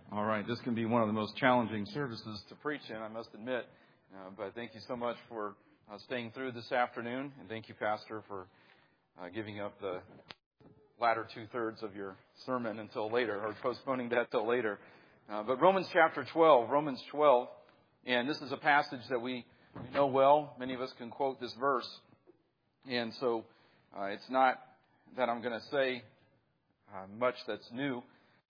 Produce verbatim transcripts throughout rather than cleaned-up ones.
All right, this can be one of the most challenging services to preach in, I must admit. Uh, but thank you so much for uh, staying through this afternoon. And thank you, Pastor, for uh, giving up the latter two-thirds of your sermon until later, or postponing that till later. Uh, but Romans chapter twelve, Romans twelve, and this is a passage that we, we know well. Many of us can quote this verse. And so uh, it's not that I'm going to say uh, much that's new.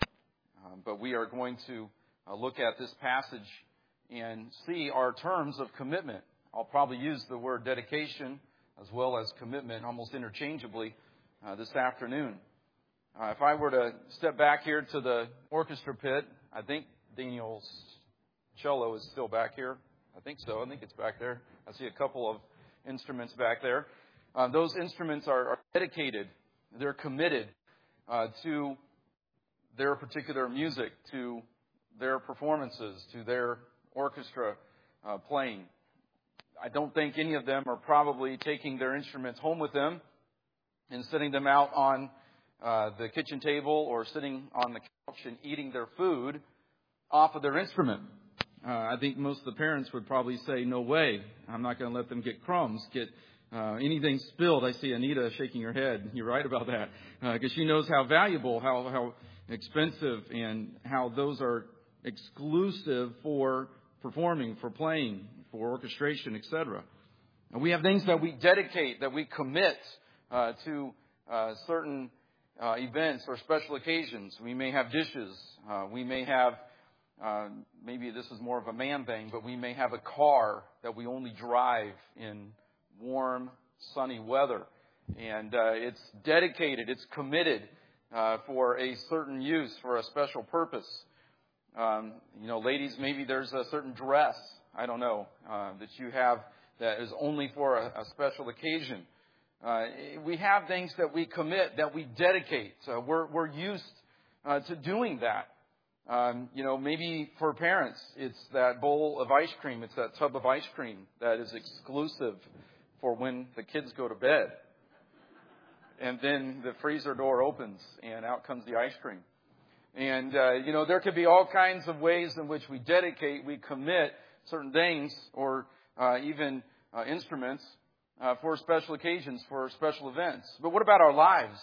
Um, but we are going to uh, look at this passage and see our terms of commitment. I'll probably use the word dedication as well as commitment almost interchangeably uh, this afternoon. Uh, if I were to step back here to the orchestra pit, I think Daniel's cello is still back here. I think so. I think it's back there. I see a couple of instruments back there. Uh, those instruments are, are dedicated. They're committed uh, to their particular music, to their performances, to their orchestra uh, playing. I don't think any of them are probably taking their instruments home with them and sitting them out on uh, the kitchen table or sitting on the couch and eating their food off of their instrument. Uh, I think most of the parents would probably say, no way, I'm not going to let them get crumbs, get uh, anything spilled. I see Anita shaking her head. You're right about that, because uh, she knows how valuable, how how expensive, and how those are exclusive for performing, for playing, for orchestration, et cetera. And we have things that we dedicate, that we commit uh, to uh, certain uh, events or special occasions. We may have dishes. Uh, we may have, uh, maybe this is more of a man thing, but we may have a car that we only drive in warm, sunny weather. And uh, it's dedicated, it's committed Uh, for a certain use, for a special purpose. Um, you know, ladies, maybe there's a certain dress, I don't know, uh, that you have that is only for a, a special occasion. Uh, we have things that we commit, that we dedicate. Uh, we're, we're used uh, to doing that. Um, you know, maybe for parents, it's that bowl of ice cream, it's that tub of ice cream that is exclusive for when the kids go to bed. And then the freezer door opens, and out comes the ice cream. And, uh, you know, there could be all kinds of ways in which we dedicate, we commit certain things or uh, even uh, instruments uh, for special occasions, for special events. But what about our lives?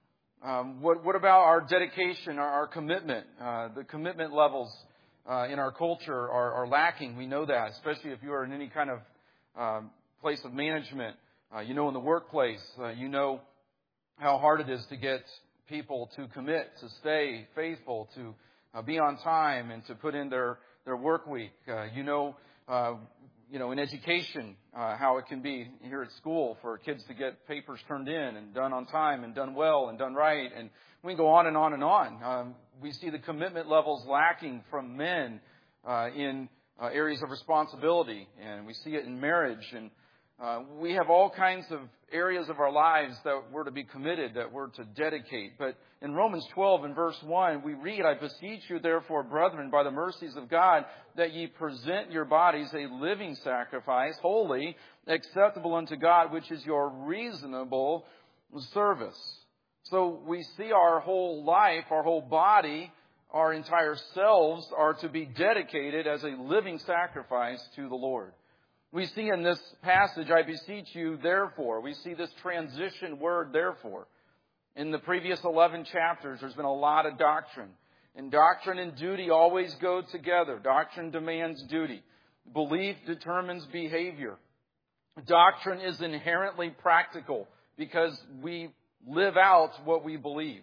Um, what, what about our dedication, our, our commitment? Uh, the commitment levels uh, in our culture are, are lacking. We know that, especially if you are in any kind of um, place of management. Uh, you know, in the workplace, uh, you know how hard it is to get people to commit, to stay faithful, to uh, be on time, and to put in their, their work week. Uh, you know, uh, you know, in education, uh, how it can be here at school for kids to get papers turned in and done on time and done well and done right. And we can go on and on and on. Um, we see the commitment levels lacking from men uh, in uh, areas of responsibility, and we see it in marriage. And Uh, we have all kinds of areas of our lives that we're to be committed, that we're to dedicate. But in Romans twelve and verse one, we read, I beseech you, therefore, brethren, by the mercies of God, that ye present your bodies a living sacrifice, holy, acceptable unto God, which is your reasonable service. So we see our whole life, our whole body, our entire selves are to be dedicated as a living sacrifice to the Lord. We see in this passage, I beseech you, therefore. We see this transition word, therefore. In the previous eleven chapters, there's been a lot of doctrine. And doctrine and duty always go together. Doctrine demands duty. Belief determines behavior. Doctrine is inherently practical because we live out what we believe.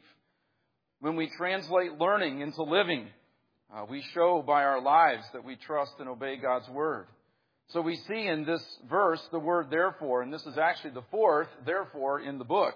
When we translate learning into living, uh, we show by our lives that we trust and obey God's word. So we see in this verse the word therefore, and this is actually the fourth therefore in the book.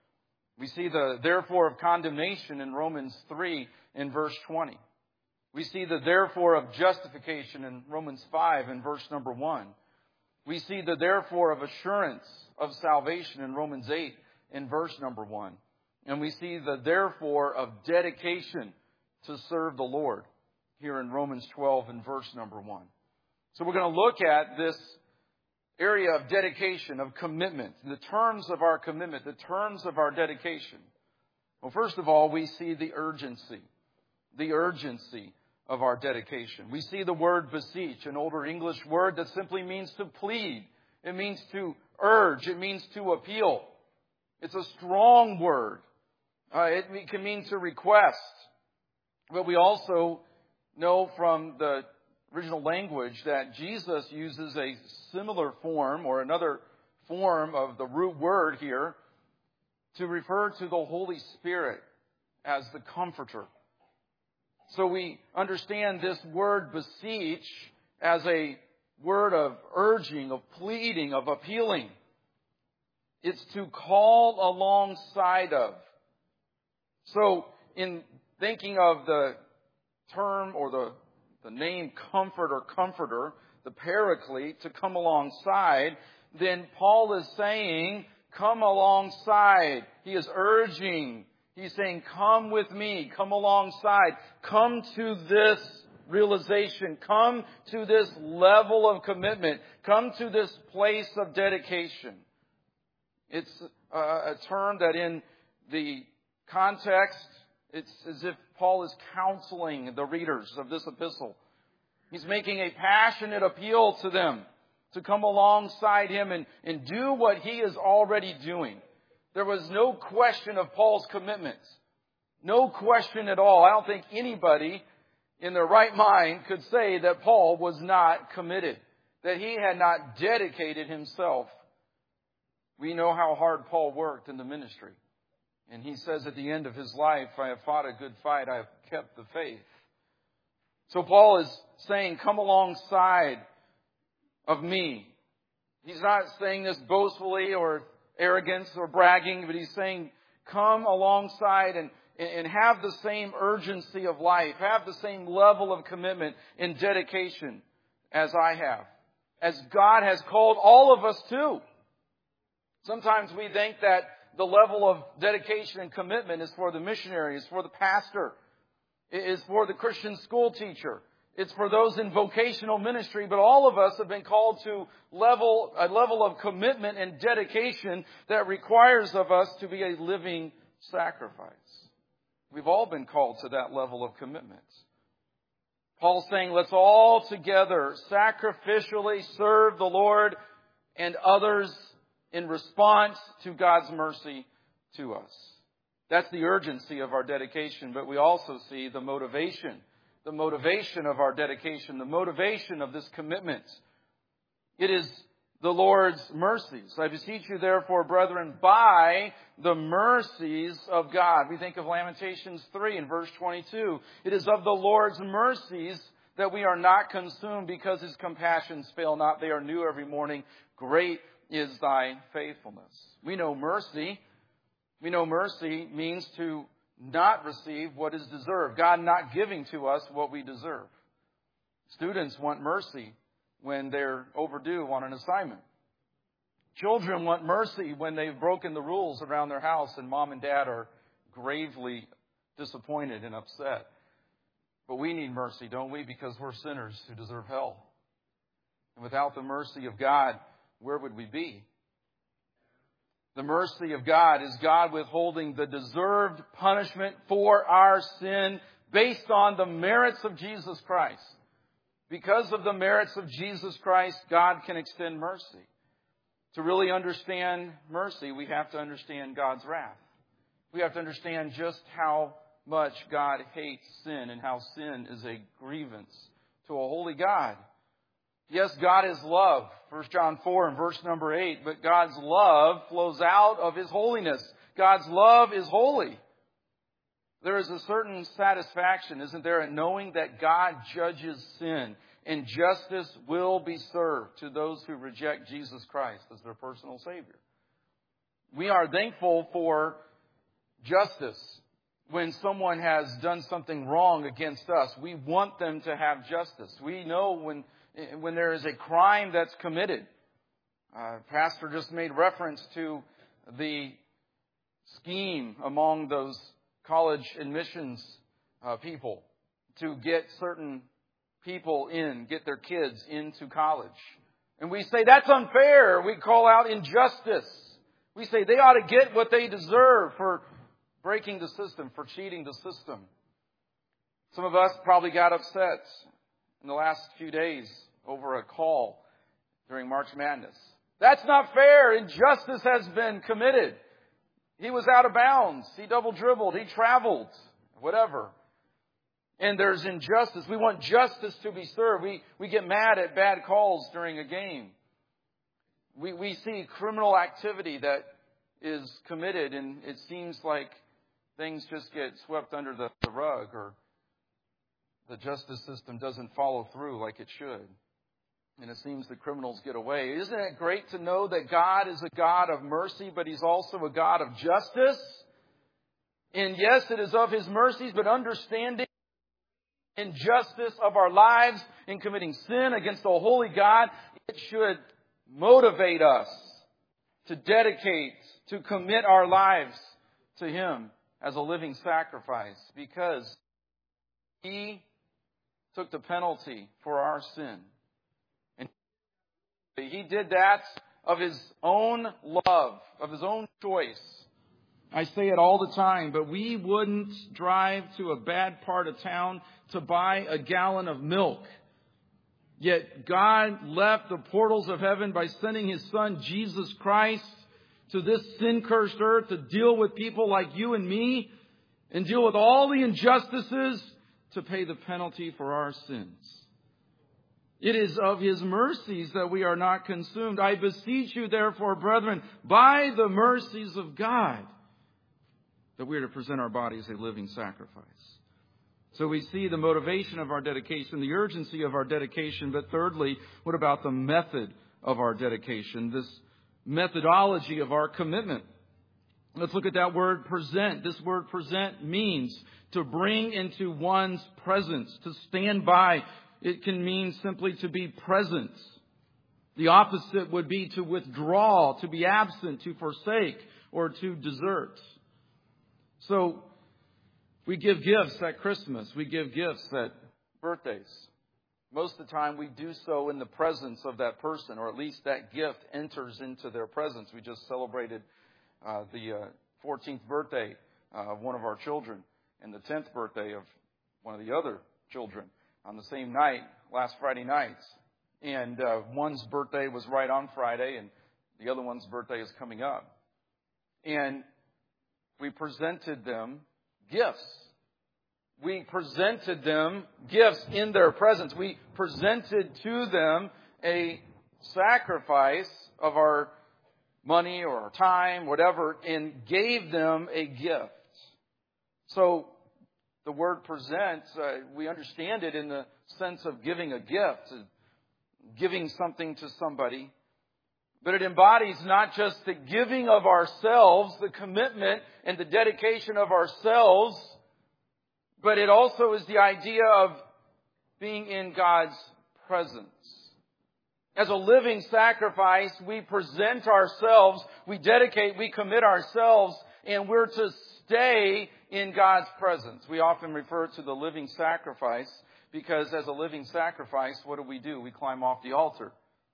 We see the therefore of condemnation in Romans three in verse twenty. We see the therefore of justification in Romans five in verse number one. We see the therefore of assurance of salvation in Romans eight in verse number one. And we see the therefore of dedication to serve the Lord here in Romans twelve in verse number one. So we're going to look at this area of dedication, of commitment, the terms of our commitment, the terms of our dedication. Well, first of all, we see the urgency, the urgency of our dedication. We see the word beseech, an older English word that simply means to plead. It means to urge. It means to appeal. It's a strong word. Uh, it can mean to request. But we also know from the original language that Jesus uses a similar form or another form of the root word here to refer to the Holy Spirit as the Comforter. So we understand this word beseech as a word of urging, of pleading, of appealing. It's to call alongside of. So in thinking of the term or the, the name comfort or comforter, the paraclete, to come alongside, then Paul is saying, come alongside. He is urging. He's saying, come with me. Come alongside. Come to this realization. Come to this level of commitment. Come to this place of dedication. It's a, a term that in the context, it's as if Paul is counseling the readers of this epistle. He's making a passionate appeal to them to come alongside him and, and do what he is already doing. There was no question of Paul's commitment. No question at all. I don't think anybody in their right mind could say that Paul was not committed, that he had not dedicated himself. We know how hard Paul worked in the ministry. And he says at the end of his life, I have fought a good fight, I have kept the faith. So Paul is saying, come alongside of me. He's not saying this boastfully or arrogance or bragging, but he's saying, come alongside and, and have the same urgency of life, have the same level of commitment and dedication as I have, as God has called all of us to. Sometimes we think that the level of dedication and commitment is for the missionary, is for the pastor, is for the Christian school teacher. It's for those in vocational ministry, but all of us have been called to level a level of commitment and dedication that requires of us to be a living sacrifice. We've all been called to that level of commitment. Paul's saying, let's all together sacrificially serve the Lord and others in response to God's mercy to us. That's the urgency of our dedication, but we also see the motivation, the motivation of our dedication, the motivation of this commitment. It is the Lord's mercies. I beseech you, therefore, brethren, by the mercies of God. We think of Lamentations three in verse twenty-two. It is of the Lord's mercies that we are not consumed, because His compassions fail not. They are new every morning. Great is thy faithfulness. We know mercy. We know mercy means to not receive what is deserved. God not giving to us what we deserve. Students want mercy when they're overdue on an assignment. Children want mercy when they've broken the rules around their house and mom and dad are gravely disappointed and upset. But we need mercy, don't we? Because we're sinners who deserve hell. And without the mercy of God, where would we be? The mercy of God is God withholding the deserved punishment for our sin based on the merits of Jesus Christ. Because of the merits of Jesus Christ, God can extend mercy. To really understand mercy, we have to understand God's wrath. We have to understand just how much God hates sin and how sin is a grievance to a holy God. Yes, God is love, First John four and verse number eight, but God's love flows out of His holiness. God's love is holy. There is a certain satisfaction, isn't there, in knowing that God judges sin and justice will be served to those who reject Jesus Christ as their personal Savior. We are thankful for justice. When someone has done something wrong against us, we want them to have justice. We know when when there is a crime that's committed. Uh, Pastor just made reference to the scheme among those college admissions uh, people to get certain people in, get their kids into college. And we say, that's unfair. We call out injustice. We say they ought to get what they deserve for breaking the system, for cheating the system. Some of us probably got upset in the last few days over a call during March Madness. That's not fair. Injustice has been committed. He was out of bounds. He double dribbled. He traveled. Whatever. And there's injustice. We want justice to be served. We, we get mad at bad calls during a game. We, we see criminal activity that is committed, and it seems like things just get swept under the, the rug, or the justice system doesn't follow through like it should. And it seems the criminals get away. Isn't it great to know that God is a God of mercy, but He's also a God of justice? And yes, it is of His mercies, but understanding injustice of our lives in committing sin against the holy God, it should motivate us to dedicate, to commit our lives to Him as a living sacrifice, because He took the penalty for our sin. And He did that of His own love, of His own choice. I say it all the time, but we wouldn't drive to a bad part of town to buy a gallon of milk. Yet God left the portals of heaven by sending His Son, Jesus Christ, to this sin-cursed earth to deal with people like you and me and deal with all the injustices to pay the penalty for our sins. It is of His mercies that we are not consumed. I beseech you, therefore, brethren, by the mercies of God, that we are to present our bodies a living sacrifice. So we see the motivation of our dedication, the urgency of our dedication, but thirdly, what about the method of our dedication, this methodology of our commitment? Let's look at that word present. This word present means to bring into one's presence, to stand by. It can mean simply to be present. The opposite would be to withdraw, to be absent, to forsake, or to desert. So, we give gifts at Christmas. We give gifts at birthdays. Most of the time we do so in the presence of that person, or at least that gift enters into their presence. We just celebrated uh, the uh, fourteenth birthday uh, of one of our children and the tenth birthday of one of the other children on the same night, last Friday night. And uh, one's birthday was right on Friday, and the other one's birthday is coming up. And we presented them gifts. We presented them gifts in their presence. We presented to them a sacrifice of our money or our time, whatever, and gave them a gift. So the word present, uh, we understand it in the sense of giving a gift, giving something to somebody. But it embodies not just the giving of ourselves, the commitment and the dedication of ourselves, but it also is the idea of being in God's presence. As a living sacrifice, we present ourselves, we dedicate, we commit ourselves, and we're to stay in God's presence. We often refer to the living sacrifice because as a living sacrifice, what do we do? We climb off the altar.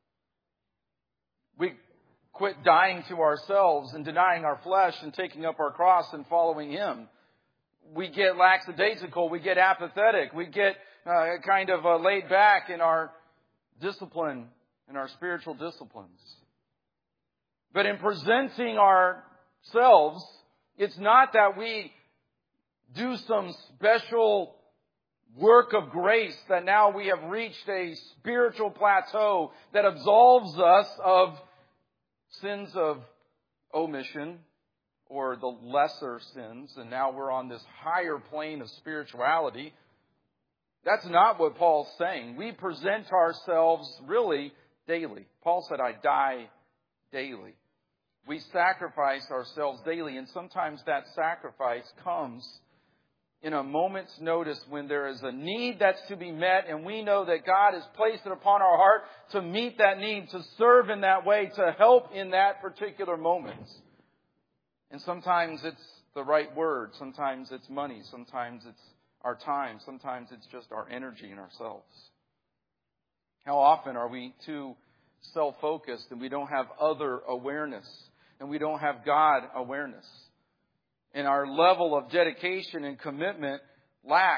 We quit dying to ourselves and denying our flesh and taking up our cross and following Him. We get lackadaisical. We get apathetic. We get uh, kind of uh, laid back in our discipline, in our spiritual disciplines. But in presenting ourselves, it's not that we do some special work of grace that now we have reached a spiritual plateau that absolves us of sins of omission or the lesser sins, and now we're on this higher plane of spirituality. That's not what Paul's saying. We present ourselves really daily. Paul said, I die daily. We sacrifice ourselves daily, and sometimes that sacrifice comes in a moment's notice when there is a need that's to be met, and we know that God has placed it upon our heart to meet that need, to serve in that way, to help in that particular moment. And sometimes it's the right word. Sometimes it's money. Sometimes it's our time. Sometimes it's just our energy in ourselves. How often are we too self-focused and we don't have other awareness and we don't have God awareness? And our level of dedication and commitment lacks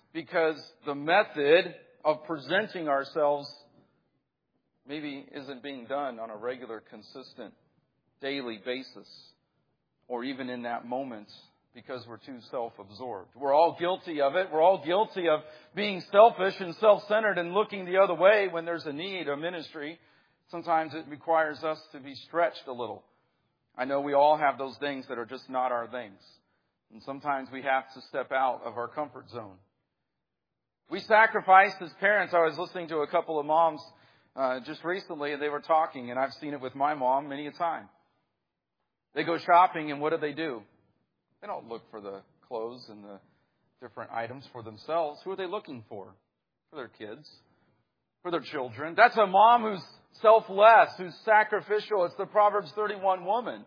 because the method of presenting ourselves maybe isn't being done on a regular, consistent, daily basis, or even in that moment because we're too self-absorbed. We're all guilty of it. We're all guilty of being selfish and self-centered and looking the other way when there's a need, a ministry. Sometimes it requires us to be stretched a little. I know we all have those things that are just not our things. And sometimes we have to step out of our comfort zone. We sacrifice as parents. I was listening to a couple of moms uh, just recently, and they were talking, and I've seen it with my mom many a time. They go shopping, and what do they do? They don't look for the clothes and the different items for themselves. Who are they looking for? For their kids, for their children. That's a mom who's selfless, who's sacrificial. It's the Proverbs thirty-one woman.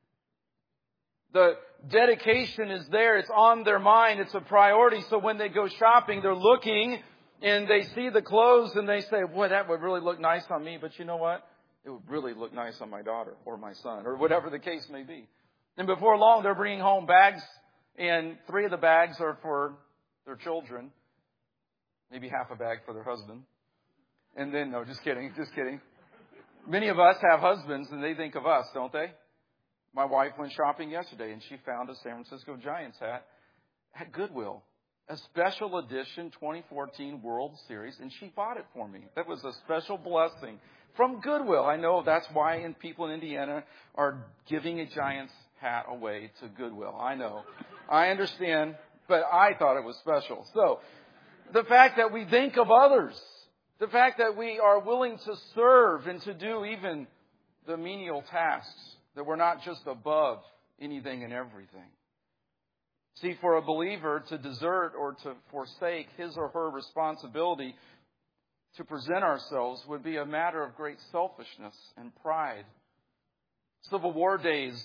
The dedication is there. It's on their mind. It's a priority. So when they go shopping, they're looking and they see the clothes and they say, boy, that would really look nice on me. But you know what? It would really look nice on my daughter or my son or whatever the case may be. And before long, they're bringing home bags, and three of the bags are for their children. Maybe half a bag for their husband. And then, no, just kidding, just kidding. Many of us have husbands, and they think of us, don't they? My wife went shopping yesterday, and she found a San Francisco Giants hat at Goodwill. A special edition twenty fourteen World Series, and she bought it for me. That was a special blessing from Goodwill. I know that's why in people in Indiana are giving a Giants hat away to Goodwill. I know. I understand, but I thought it was special. So, the fact that we think of others, the fact that we are willing to serve and to do even the menial tasks, that we're not just above anything and everything. See, for a believer to desert or to forsake his or her responsibility to present ourselves would be a matter of great selfishness and pride. Civil War days,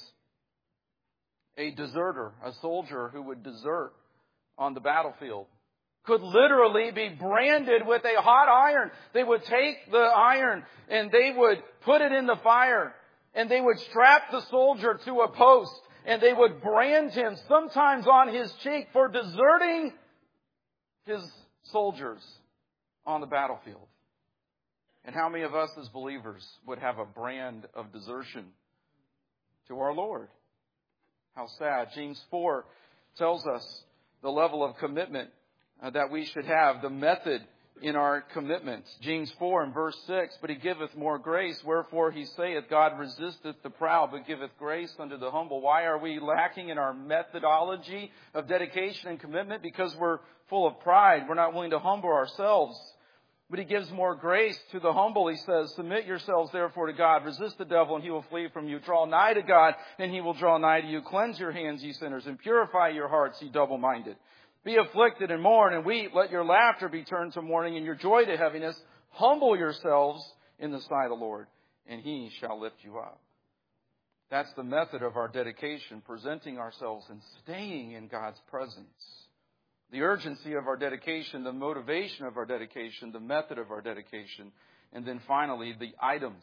a deserter, a soldier who would desert on the battlefield, could literally be branded with a hot iron. They would take the iron and they would put it in the fire, and they would strap the soldier to a post, and they would brand him sometimes on his cheek for deserting his soldiers on the battlefield. And how many of us as believers would have a brand of desertion to our Lord? How sad. James four tells us the level of commitment uh, that we should have, the method in our commitments. James four and verse six, but he giveth more grace, wherefore he saith, God resisteth the proud, but giveth grace unto the humble. Why are we lacking in our methodology of dedication and commitment? Because we're full of pride. We're not willing to humble ourselves. But he gives more grace to the humble. He says, submit yourselves therefore to God. Resist the devil and he will flee from you. Draw nigh to God and he will draw nigh to you. Cleanse your hands, ye sinners, and purify your hearts, ye double-minded. Be afflicted and mourn and weep. Let your laughter be turned to mourning and your joy to heaviness. Humble yourselves in the sight of the Lord, and he shall lift you up. That's the method of our dedication, presenting ourselves and staying in God's presence. The urgency of our dedication, the motivation of our dedication, the method of our dedication, and then finally the items.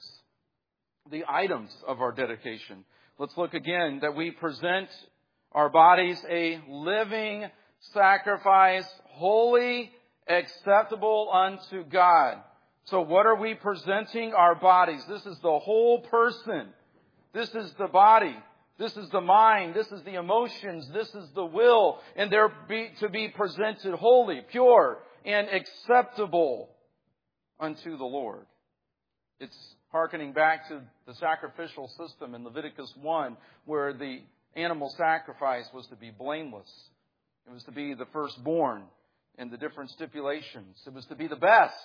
The items of our dedication. Let's look again that we present our bodies a living sacrifice, holy, acceptable unto God. So what are we presenting our bodies? This is the whole person. This is the body. This is the mind. This is the emotions. This is the will. And they're be, to be presented holy, pure, and acceptable unto the Lord. It's hearkening back to the sacrificial system in Leviticus one, where the animal sacrifice was to be blameless. It was to be the firstborn and the different stipulations. It was to be the best.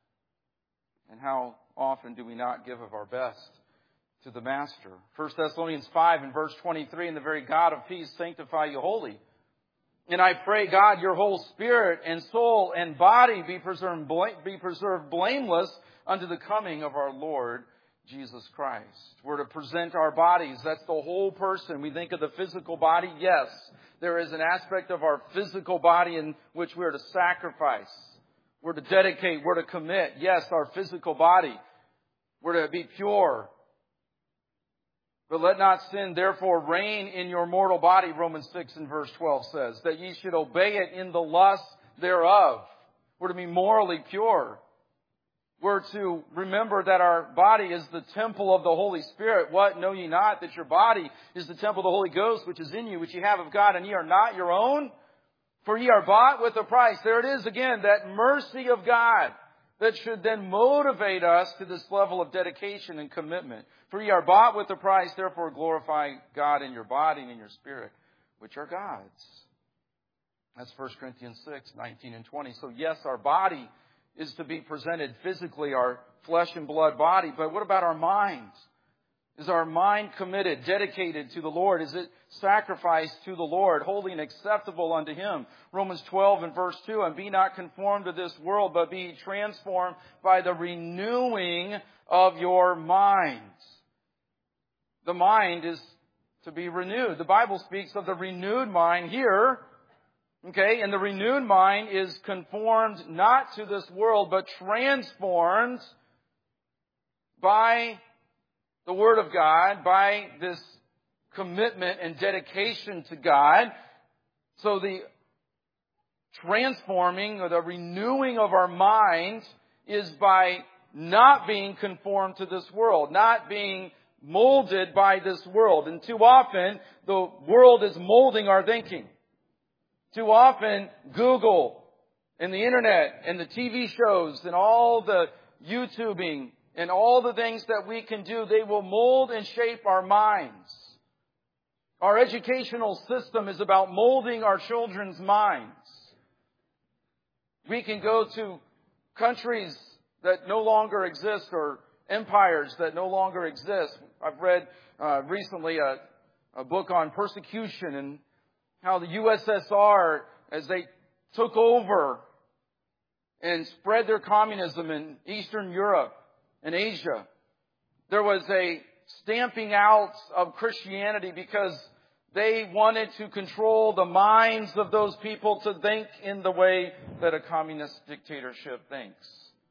And how often do we not give of our best to the Master? First Thessalonians five and verse twenty-three, and the very God of peace sanctify you wholly. And I pray, God, your whole spirit and soul and body be preserved, be preserved blameless unto the coming of our Lord Jesus Christ. We're to present our bodies. That's the whole person. We think of the physical body. Yes, there is an aspect of our physical body in which we're to sacrifice. We're to dedicate. We're to commit. Yes, our physical body. We're to be pure. But let not sin therefore reign in your mortal body, Romans six and verse twelve says, that ye should obey it in the lust thereof. We're to be morally pure. We're to remember that our body is the temple of the Holy Spirit. What? Know ye not that your body is the temple of the Holy Ghost, which is in you, which ye have of God, and ye are not your own? For ye are bought with a price. There it is again, that mercy of God that should then motivate us to this level of dedication and commitment. For ye are bought with a price, therefore glorify God in your body and in your spirit, which are God's. That's First Corinthians six, nineteen and twenty. So yes, our body is to be presented physically, our flesh and blood body. But what about our minds? Is our mind committed, dedicated to the Lord? Is it sacrificed to the Lord, holy and acceptable unto Him? Romans twelve and verse two, and be not conformed to this world, but be transformed by the renewing of your minds. The mind is to be renewed. The Bible speaks of the renewed mind here. Okay, and the renewed mind is conformed not to this world, but transformed by the Word of God, by this commitment and dedication to God. So the transforming or the renewing of our minds is by not being conformed to this world, not being molded by this world. And too often, the world is molding our thinking. Too often, Google and the internet and the T V shows and all the YouTubing and all the things that we can do, they will mold and shape our minds. Our educational system is about molding our children's minds. We can go to countries that no longer exist or empires that no longer exist. I've read uh, recently a, a book on persecution and how the U S S R, as they took over and spread their communism in Eastern Europe and Asia, there was a stamping out of Christianity because they wanted to control the minds of those people to think in the way that a communist dictatorship thinks.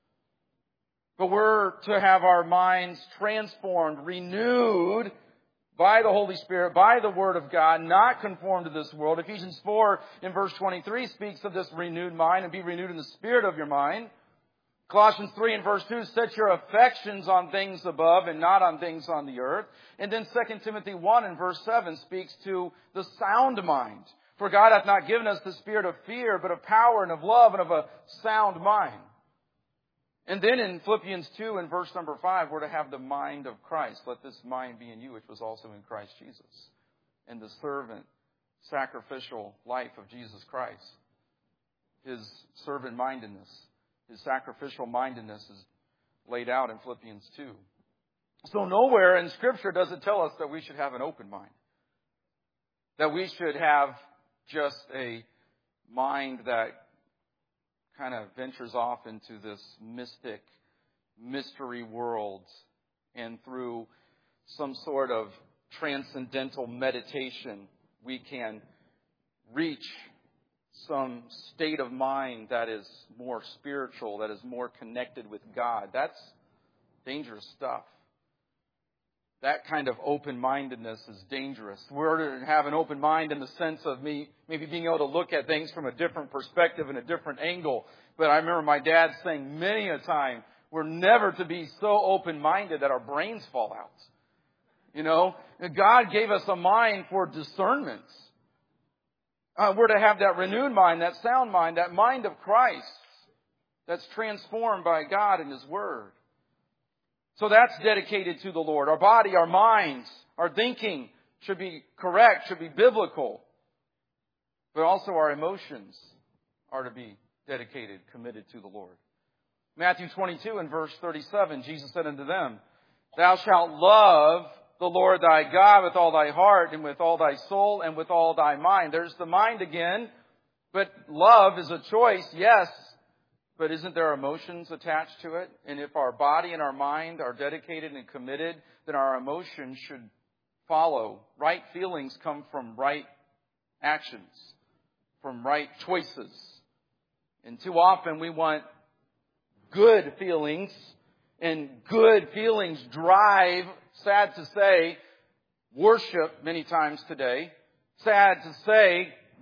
But we're to have our minds transformed, renewed by the Holy Spirit, by the Word of God, not conformed to this world. Ephesians four in verse twenty-three speaks of this renewed mind, and be renewed in the spirit of your mind. Colossians three in verse two, set your affections on things above and not on things on the earth. And then Second Timothy one in verse seven speaks to the sound mind. For God hath not given us the spirit of fear, but of power and of love and of a sound mind. And then in Philippians two in verse number five, we're to have the mind of Christ. Let this mind be in you, which was also in Christ Jesus. And the servant, sacrificial life of Jesus Christ. His servant-mindedness, His sacrificial mindedness is laid out in Philippians two. So nowhere in Scripture does it tell us that we should have an open mind. That we should have just a mind that kind of ventures off into this mystic, mystery world, and through some sort of transcendental meditation, we can reach some state of mind that is more spiritual, that is more connected with God. That's dangerous stuff. That kind of open-mindedness is dangerous. We're to have an open mind in the sense of me maybe being able to look at things from a different perspective and a different angle. But I remember my dad saying many a time, we're never to be so open-minded that our brains fall out. You know, God gave us a mind for discernment. Uh, we're to have that renewed mind, that sound mind, that mind of Christ that's transformed by God and His Word. So that's dedicated to the Lord. Our body, our minds, our thinking should be correct, should be biblical. But also our emotions are to be dedicated, committed to the Lord. Matthew twenty-two and verse thirty-seven, Jesus said unto them, Thou shalt love the Lord thy God with all thy heart and with all thy soul and with all thy mind. There's the mind again. But love is a choice, yes. But isn't there emotions attached to it? And if our body and our mind are dedicated and committed, then our emotions should follow. Right feelings come from right actions, from right choices. And too often we want good feelings, and good feelings drive, sad to say, worship many times today. Sad to say,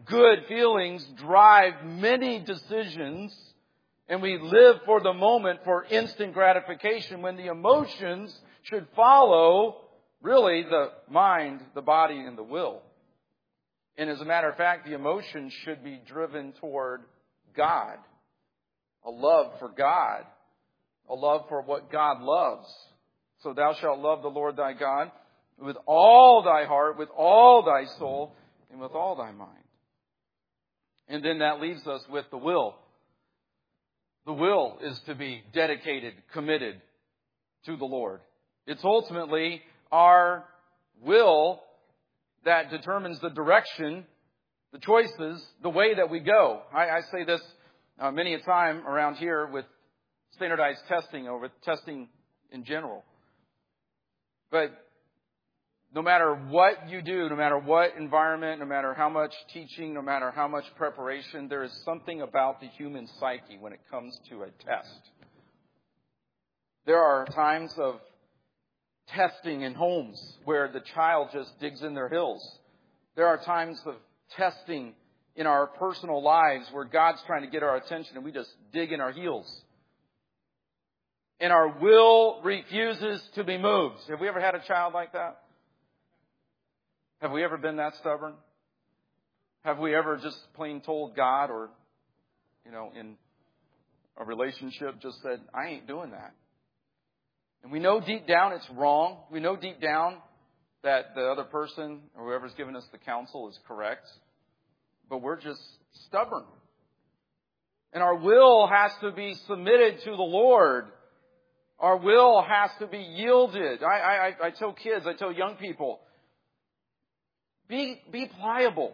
good feelings drive many decisions, and we live for the moment for instant gratification when the emotions should follow really the mind, the body, and the will. And as a matter of fact, the emotions should be driven toward God. A love for God. A love for what God loves. So thou shalt love the Lord thy God with all thy heart, with all thy soul, and with all thy mind. And then that leaves us with the will. The will is to be dedicated, committed to the Lord. It's ultimately our will that determines the direction, the choices, the way that we go. I, I say this uh, many a time around here with standardized testing or with testing in general. But no matter what you do, no matter what environment, no matter how much teaching, no matter how much preparation, there is something about the human psyche when it comes to a test. There are times of testing in homes where the child just digs in their heels. There are times of testing in our personal lives where God's trying to get our attention and we just dig in our heels. And our will refuses to be moved. Have we ever had a child like that? Have we ever been that stubborn? Have we ever just plain told God or, you know, in a relationship just said, I ain't doing that? And we know deep down it's wrong. We know deep down that the other person or whoever's given us the counsel is correct. But we're just stubborn. And our will has to be submitted to the Lord. Our will has to be yielded. I, I, I tell kids, I tell young people, be, be pliable.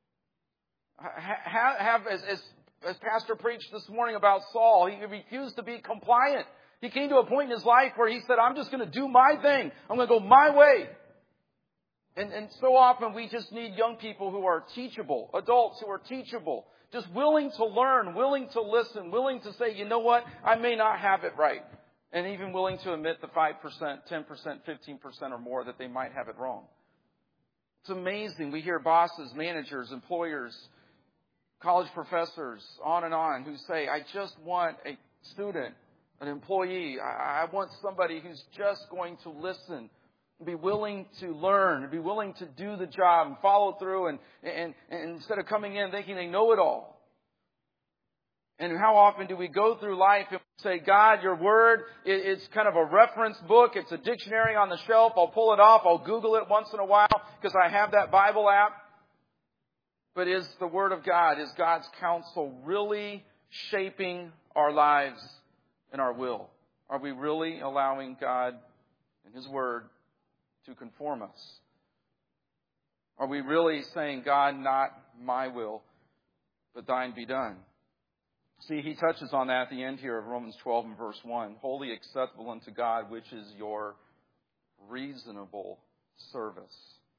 Have, have as, as, as Pastor preached this morning about Saul, he refused to be compliant. He came to a point in his life where he said, I'm just going to do my thing. I'm going to go my way. And, and so often we just need young people who are teachable, adults who are teachable, just willing to learn, willing to listen, willing to say, you know what, I may not have it right. And even willing to admit the five percent, ten percent, fifteen percent or more that they might have it wrong. It's amazing. We hear bosses, managers, employers, college professors, on and on, who say, I just want a student, an employee. I want somebody who's just going to listen, be willing to learn, be willing to do the job and follow through and, and, and instead of coming in thinking they know it all. And how often do we go through life and say, God, your word, it's kind of a reference book. It's a dictionary on the shelf. I'll pull it off. I'll Google it once in a while because I have that Bible app. But is the word of God, is God's counsel really shaping our lives and our will? Are we really allowing God and His word to conform us? Are we really saying, God, not my will, but thine be done? See, he touches on that at the end here of Romans twelve and verse one. Wholly acceptable unto God, which is your reasonable service.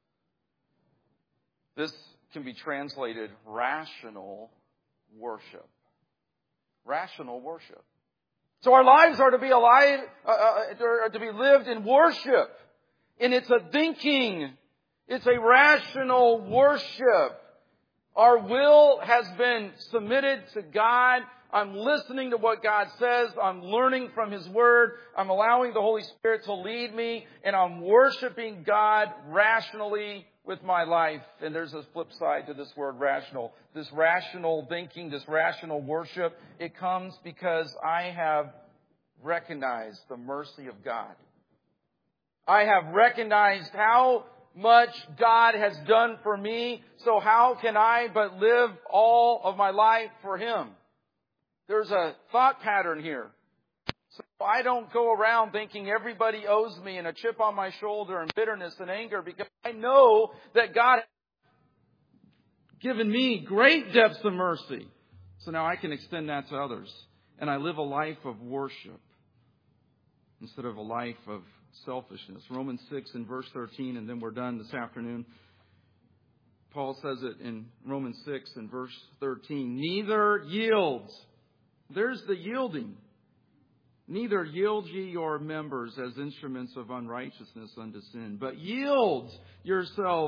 This can be translated rational worship. Rational worship. So our lives are to be alive, uh, uh, are to be lived in worship. And it's a thinking. It's a rational worship. Our will has been submitted to God. I'm listening to what God says. I'm learning from His Word. I'm allowing the Holy Spirit to lead me. And I'm worshiping God rationally with my life. And there's a flip side to this word rational. This rational thinking, this rational worship, it comes because I have recognized the mercy of God. I have recognized how much God has done for me, so how can I but live all of my life for Him? There's a thought pattern here. So I don't go around thinking everybody owes me and a chip on my shoulder and bitterness and anger, because I know that God has given me great depths of mercy. So now I can extend that to others. And I live a life of worship instead of a life of selfishness. Romans six and verse thirteen, and then we're done this afternoon. Paul says it in Romans six and verse thirteen. Neither yields. There's the yielding. Neither yield ye your members as instruments of unrighteousness unto sin, but yield yourselves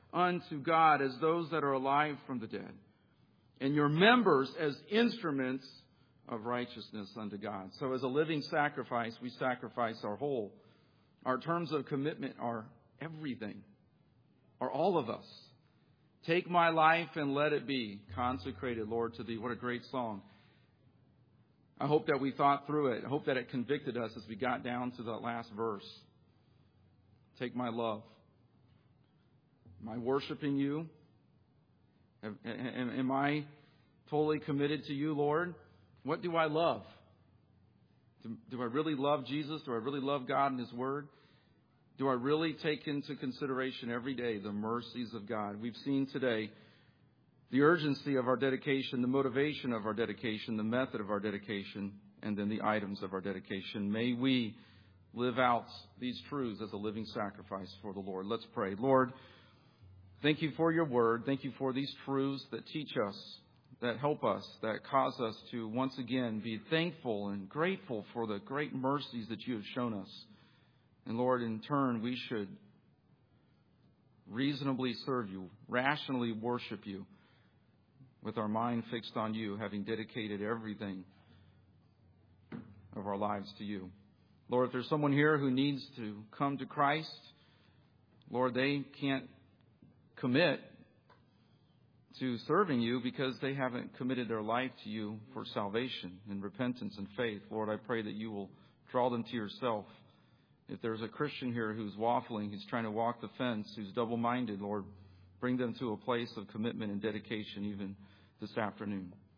unto God as those that are alive from the dead, and your members as instruments of righteousness unto God. So as a living sacrifice, we sacrifice our whole. Our terms of commitment are everything, are all of us. Take my life and let it be consecrated, Lord, to Thee. What a great song. I hope that we thought through it. I hope that it convicted us as we got down to that last verse. Take my love. Am I worshiping You? Am, am I totally committed to You, Lord? What do I love? Do, do I really love Jesus? Do I really love God and His Word? Do I really take into consideration every day the mercies of God? We've seen today the urgency of our dedication, the motivation of our dedication, the method of our dedication, and then the items of our dedication. May we live out these truths as a living sacrifice for the Lord. Let's pray. Lord, thank You for Your Word. Thank You for these truths that teach us, that help us, that cause us to once again be thankful and grateful for the great mercies that You have shown us. And Lord, in turn, we should reasonably serve You, rationally worship You, with our mind fixed on You, having dedicated everything of our lives to You. Lord, if there's someone here who needs to come to Christ, Lord, they can't commit to serving You because they haven't committed their life to You for salvation and repentance and faith. Lord, I pray that You will draw them to Yourself. If there's a Christian here who's waffling, who's trying to walk the fence, who's double-minded, Lord, bring them to a place of commitment and dedication even this afternoon.